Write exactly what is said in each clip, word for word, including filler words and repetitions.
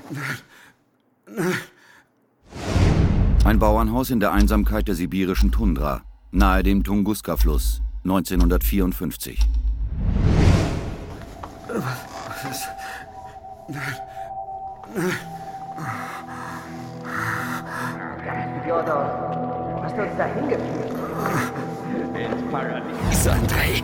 Ein Bauernhaus in der Einsamkeit der sibirischen Tundra, nahe dem Tunguska-Fluss, neunzehnhundertvierundfünfzig. Was ist... Fjodor, hast du uns da hingeführt? Ins Paradies, Andrei.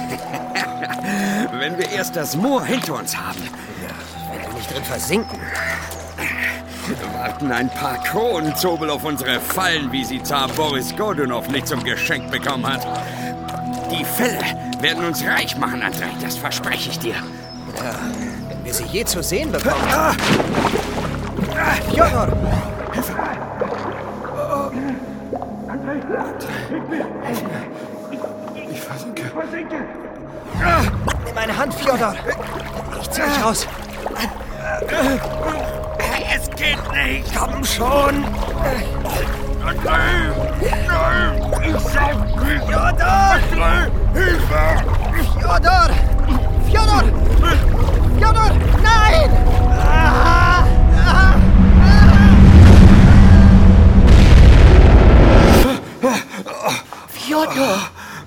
Wenn wir erst das Moor hinter uns haben. Ja, wenn wir nicht drin versinken. Warten ein paar Kronenzobel auf unsere Fallen, wie sie Zar Boris Godunov nicht zum Geschenk bekommen hat. Die Fälle werden uns reich machen, Andrei, das verspreche ich dir. Ja, wenn wir sie je zu sehen bekommen. Ah! Fjodor! Hilfe! Oh. Andrei! Hilf mir! Ich versinke! Ich versinke! Ah! Nimm meine Hand, Fjodor! Ich zieh dich raus! Es geht nicht! Komm schon! Andrei! Nein! Ich sag nicht! Fjodor! Andrei! Hilfe! Fjodor! Fjodor! Fjodor! Nein! Ah! Ah! Ah! Fjodor!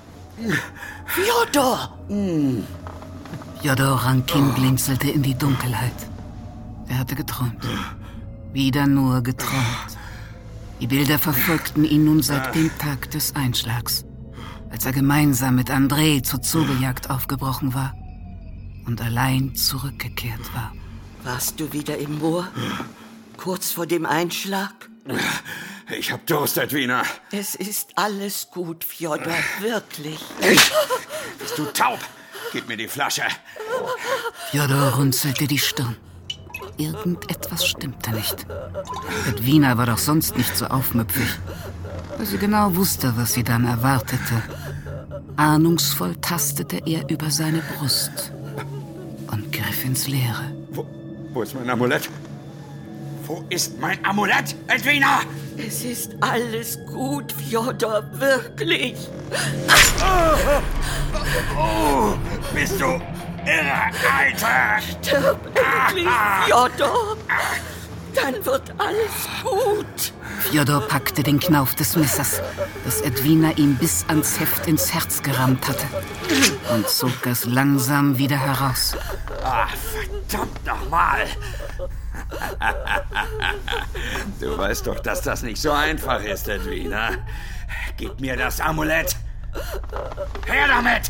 Fjodor! Fjodor Rankin blinzelte in die Dunkelheit. Er hatte geträumt. Wieder nur geträumt. Die Bilder verfolgten ihn nun seit dem Tag des Einschlags, als er gemeinsam mit Andrei zur Zobeljagd aufgebrochen war und allein zurückgekehrt war. Warst du wieder im Moor? Kurz vor dem Einschlag? Ich hab Durst, Edwina. Es ist alles gut, Fjodor, wirklich. Bist du taub? Gib mir die Flasche. Fjodor runzelte die Stirn. Irgendetwas stimmte nicht. Edwina war doch sonst nicht so aufmüpfig, weil sie genau wusste, was sie dann erwartete. Ahnungsvoll tastete er über seine Brust und griff ins Leere. Wo, wo ist mein Amulett? Wo ist mein Amulett, Edwina? Es ist alles gut, Fjodor, wirklich. Oh, oh, bist du irre, Alter! Stirb endlich, Fjodor. Dann wird alles gut. Fjodor packte den Knauf des Messers, das Edwina ihm bis ans Heft ins Herz gerammt hatte, und zog es langsam wieder heraus. Ah, verdammt nochmal! Du weißt doch, dass das nicht so einfach ist, Edwina. Gib mir das Amulett. Her damit!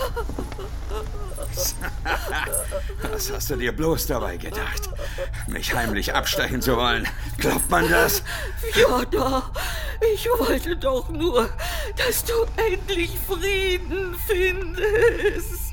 Was hast du dir bloß dabei gedacht? Mich heimlich abstechen zu wollen? Glaubt man das? Fjodor, ich wollte doch nur, dass du endlich Frieden findest.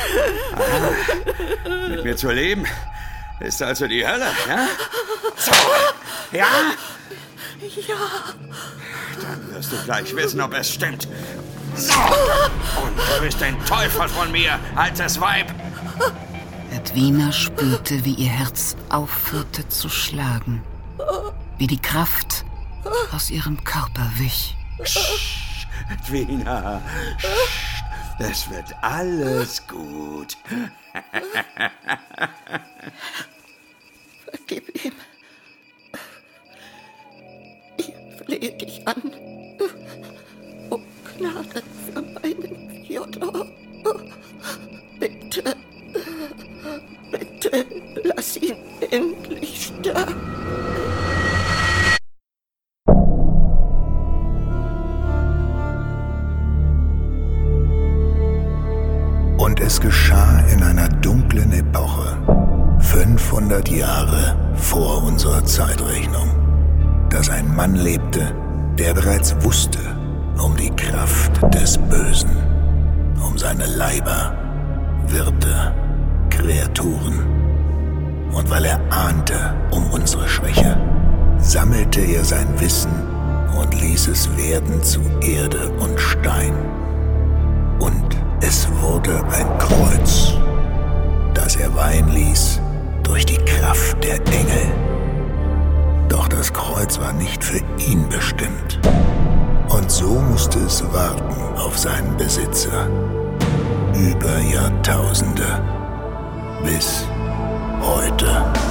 Aha. Mit mir zu leben? Ist also die Hölle, ja? So, ja? Ja. Dann wirst du gleich wissen, ob es stimmt. So, und du bist ein Teufel von mir, altes Weib. Edwina spürte, wie ihr Herz aufhörte zu schlagen, wie die Kraft aus ihrem Körper wich. Psst, Edwina, es wird alles gut. Vergib ihm. Ich flehe dich an. Um Gnade für meinen Fjodor. Bitte, bitte, lass ihn endlich sterben. Und es geschah in einer dunklen Epoche, fünfhundert Jahre vor unserer Zeitrechnung, dass ein Mann lebte, der bereits wusste um die Kraft des Bösen, um seine Leiber, Wirte, Kreaturen. Und weil er ahnte um unsere Schwäche, sammelte er sein Wissen und ließ es werden zu Erde und Stein. Und es wurde ein Kreuz, das er weihen ließ durch die Kraft der Engel. Doch das Kreuz war nicht für ihn bestimmt. Und so musste es warten auf seinen Besitzer. Über Jahrtausende. Bis heute.